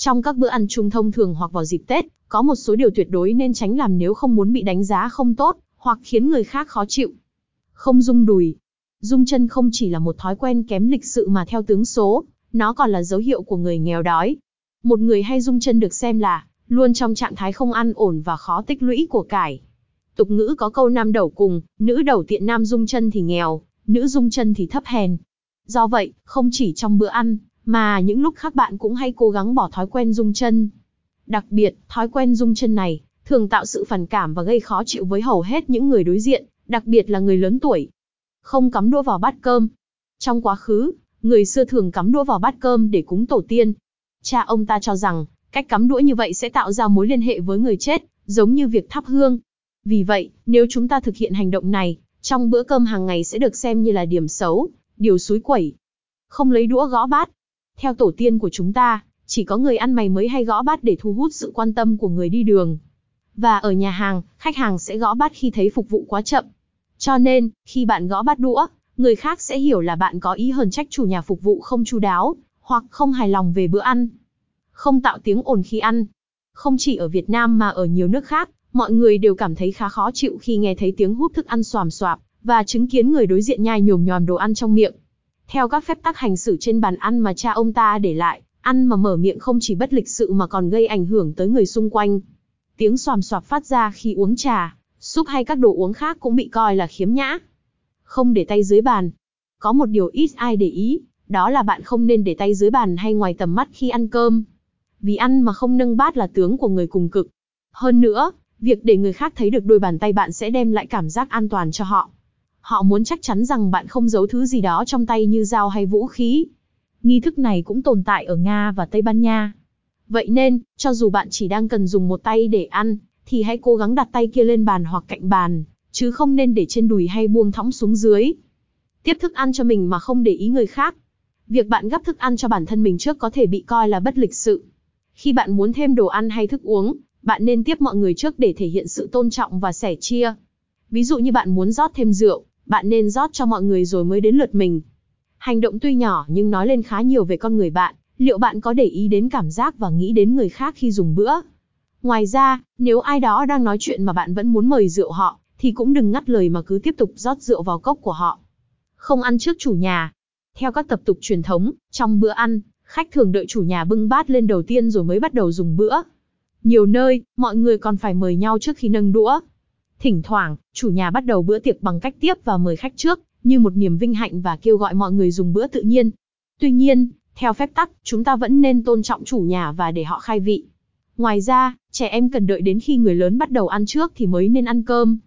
Trong các bữa ăn chung thông thường hoặc vào dịp Tết, có một số điều tuyệt đối nên tránh làm nếu không muốn bị đánh giá không tốt, hoặc khiến người khác khó chịu. Không rung đùi. Rung chân không chỉ là một thói quen kém lịch sự mà theo tướng số, nó còn là dấu hiệu của người nghèo đói. Một người hay rung chân được xem là luôn trong trạng thái không an ổn và khó tích lũy của cải. Tục ngữ có câu nam đẩu cùng, nữ đẩu tiện, nam rung chân thì nghèo, nữ rung chân thì thấp hèn. Do vậy, không chỉ trong bữa ăn, mà những lúc khác bạn cũng hãy cố gắng bỏ thói quen rung chân. Đặc biệt, thói quen rung chân này thường tạo sự phản cảm và gây khó chịu với hầu hết những người đối diện, đặc biệt là người lớn tuổi. Không cắm đũa vào bát cơm. Trong quá khứ, người xưa thường cắm đũa vào bát cơm để cúng tổ tiên. Cha ông ta cho rằng, cách cắm đũa như vậy sẽ tạo ra mối liên hệ với người chết, giống như việc thắp hương. Vì vậy, nếu chúng ta thực hiện hành động này, trong bữa cơm hàng ngày sẽ được xem như là điểm xấu, điều xúi quẩy. Không lấy đũa gõ bát. Theo tổ tiên của chúng ta, chỉ có người ăn mày mới hay gõ bát để thu hút sự quan tâm của người đi đường. Và ở nhà hàng, khách hàng sẽ gõ bát khi thấy phục vụ quá chậm. Cho nên, khi bạn gõ bát đũa, người khác sẽ hiểu là bạn có ý hờn trách chủ nhà phục vụ không chu đáo, hoặc không hài lòng về bữa ăn. Không tạo tiếng ồn khi ăn. Không chỉ ở Việt Nam mà ở nhiều nước khác, mọi người đều cảm thấy khá khó chịu khi nghe thấy tiếng húp thức ăn xoàm xoạp, và chứng kiến người đối diện nhai nhồm nhòm đồ ăn trong miệng. Theo các phép tắc hành xử trên bàn ăn mà cha ông ta để lại, ăn mà mở miệng không chỉ bất lịch sự mà còn gây ảnh hưởng tới người xung quanh. Tiếng xoàm xoạp phát ra khi uống trà, súp hay các đồ uống khác cũng bị coi là khiếm nhã. Không để tay dưới bàn. Có một điều ít ai để ý, đó là bạn không nên để tay dưới bàn hay ngoài tầm mắt khi ăn cơm. Vì ăn mà không nâng bát là tướng của người cùng cực. Hơn nữa, việc để người khác thấy được đôi bàn tay bạn sẽ đem lại cảm giác an toàn cho họ. Họ muốn chắc chắn rằng bạn không giấu thứ gì đó trong tay như dao hay vũ khí. Nghi thức này cũng tồn tại ở Nga và Tây Ban Nha. Vậy nên, cho dù bạn chỉ đang cần dùng một tay để ăn, thì hãy cố gắng đặt tay kia lên bàn hoặc cạnh bàn, chứ không nên để trên đùi hay buông thõng xuống dưới. Tiếp thức ăn cho mình mà không để ý người khác. Việc bạn gắp thức ăn cho bản thân mình trước có thể bị coi là bất lịch sự. Khi bạn muốn thêm đồ ăn hay thức uống, bạn nên tiếp mọi người trước để thể hiện sự tôn trọng và sẻ chia. Ví dụ như bạn muốn rót thêm rượu, bạn nên rót cho mọi người rồi mới đến lượt mình. Hành động tuy nhỏ nhưng nói lên khá nhiều về con người bạn, liệu bạn có để ý đến cảm giác và nghĩ đến người khác khi dùng bữa. Ngoài ra, nếu ai đó đang nói chuyện mà bạn vẫn muốn mời rượu họ, thì cũng đừng ngắt lời mà cứ tiếp tục rót rượu vào cốc của họ. Không ăn trước chủ nhà. Theo các tập tục truyền thống, trong bữa ăn, khách thường đợi chủ nhà bưng bát lên đầu tiên rồi mới bắt đầu dùng bữa. Nhiều nơi, mọi người còn phải mời nhau trước khi nâng đũa. Thỉnh thoảng, chủ nhà bắt đầu bữa tiệc bằng cách tiếp và mời khách trước, như một niềm vinh hạnh và kêu gọi mọi người dùng bữa tự nhiên. Tuy nhiên, theo phép tắc, chúng ta vẫn nên tôn trọng chủ nhà và để họ khai vị. Ngoài ra, trẻ em cần đợi đến khi người lớn bắt đầu ăn trước thì mới nên ăn cơm.